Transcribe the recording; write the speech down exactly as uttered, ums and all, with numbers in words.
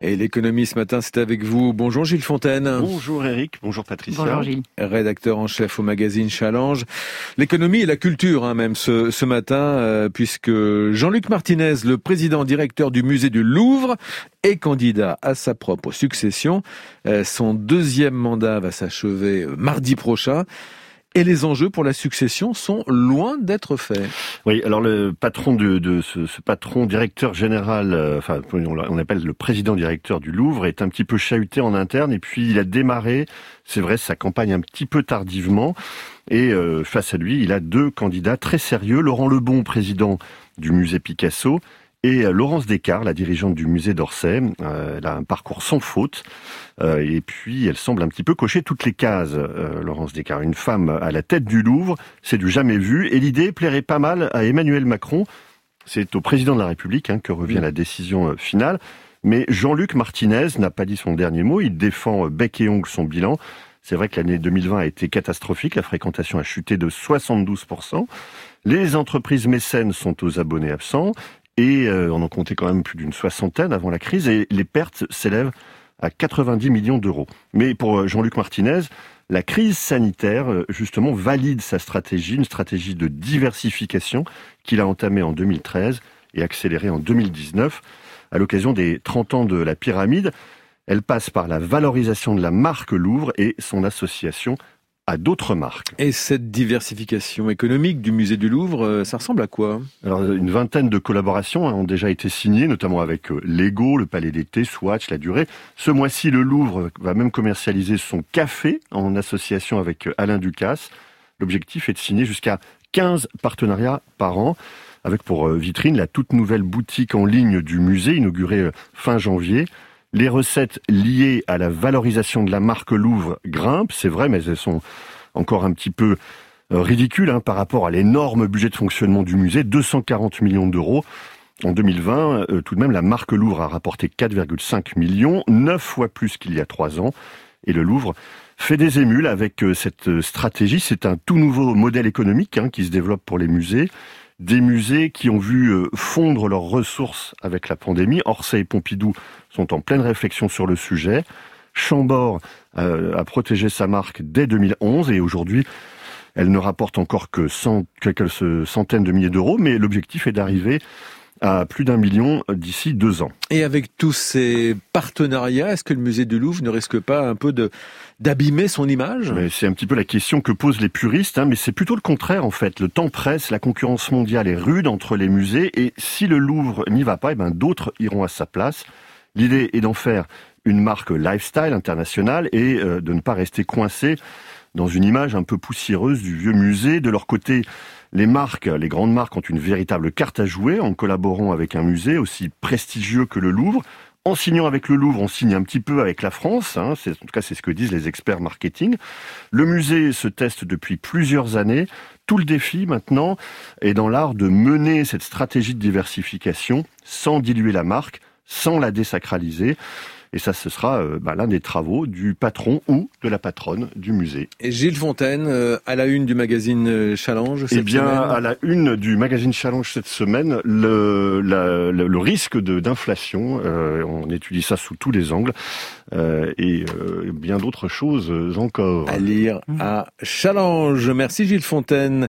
Et l'économie ce matin, c'est avec vous. Bonjour Gilles Fontaine. Bonjour Eric, bonjour Patricia. Bonjour Gilles. Rédacteur en chef au magazine Challenge. L'économie et la culture hein, même ce, ce matin, euh, puisque Jean-Luc Martinez, le président directeur du musée du Louvre, est candidat à sa propre succession. Euh, son deuxième mandat va s'achever mardi prochain. Et les enjeux pour la succession sont loin d'être faits. Oui, alors le patron de, de ce, ce patron directeur général, euh, enfin on appelle le président directeur du Louvre, est un petit peu chahuté en interne et puis il a démarré, c'est vrai, sa campagne un petit peu tardivement. Et euh, face à lui, il a deux candidats très sérieux, Laurent Lebon, président du musée Picasso, et Laurence Descartes, la dirigeante du musée d'Orsay. Euh, elle a un parcours sans faute. Euh, et puis, elle semble un petit peu cocher toutes les cases, euh, Laurence Descartes. Une femme à la tête du Louvre, c'est du jamais vu. Et l'idée plairait pas mal à Emmanuel Macron. C'est au président de la République hein, que revient la décision finale. Mais Jean-Luc Martinez n'a pas dit son dernier mot. Il défend bec et ongle son bilan. C'est vrai que l'année deux mille vingt a été catastrophique. La fréquentation a chuté de soixante-douze pour cent. Les entreprises mécènes sont aux abonnés absents. Et euh, on en comptait quand même plus d'une soixantaine avant la crise, et les pertes s'élèvent à quatre-vingt-dix millions d'euros. Mais pour Jean-Luc Martinez, la crise sanitaire, justement, valide sa stratégie, une stratégie de diversification qu'il a entamée en deux mille treize et accélérée en deux mille dix-neuf. À l'occasion des trente ans de la pyramide, elle passe par la valorisation de la marque Louvre et son association à d'autres marques. Et cette diversification économique du musée du Louvre, ça ressemble à quoi ? Alors, une vingtaine de collaborations ont déjà été signées, notamment avec Lego, le Palais d'été, Swatch, La Durée. Ce mois-ci, le Louvre va même commercialiser son café en association avec Alain Ducasse. L'objectif est de signer jusqu'à quinze partenariats par an, avec pour vitrine la toute nouvelle boutique en ligne du musée, inaugurée fin janvier. Les recettes liées à la valorisation de la marque Louvre grimpent, c'est vrai, mais elles sont encore un petit peu euh, ridicules hein, par rapport à l'énorme budget de fonctionnement du musée, deux cent quarante millions d'euros. En deux mille vingt, euh, tout de même, la marque Louvre a rapporté quatre virgule cinq millions, neuf fois plus qu'il y a trois ans. Et le Louvre fait des émules avec euh, cette stratégie. C'est un tout nouveau modèle économique hein, qui se développe pour les musées. Des musées qui ont vu fondre leurs ressources avec la pandémie. Orsay et Pompidou sont en pleine réflexion sur le sujet. Chambord euh, a protégé sa marque dès deux mille onze et aujourd'hui, elle ne rapporte encore que cent, quelques centaines de milliers d'euros, mais l'objectif est d'arriver à plus d'un million d'ici deux ans. Et avec tous ces partenariats, est-ce que le musée du Louvre ne risque pas un peu de d'abîmer son image ? Mais c'est un petit peu la question que posent les puristes, hein, mais c'est plutôt le contraire en fait. Le temps presse, la concurrence mondiale est rude entre les musées, et si le Louvre n'y va pas, eh ben d'autres iront à sa place. L'idée est d'en faire une marque lifestyle internationale et euh, de ne pas rester coincé dans une image un peu poussiéreuse du vieux musée. De leur côté, les marques, les grandes marques ont une véritable carte à jouer en collaborant avec un musée aussi prestigieux que le Louvre. En signant avec le Louvre, on signe un petit peu avec la France. Hein, c'est, en tout cas, c'est ce que disent les experts marketing. Le musée se teste depuis plusieurs années. Tout le défi maintenant est dans l'art de mener cette stratégie de diversification sans diluer la marque, sans la désacraliser. Et ça, ce sera euh, bah, l'un des travaux du patron ou de la patronne du musée. Et Gilles Fontaine, euh, à la une du magazine Challenge cette Eh bien, semaine. à la une du magazine Challenge cette semaine, le, la, le, le risque de, d'inflation, euh, on étudie ça sous tous les angles, euh, et euh, bien d'autres choses encore. À lire à Challenge. Merci Gilles Fontaine.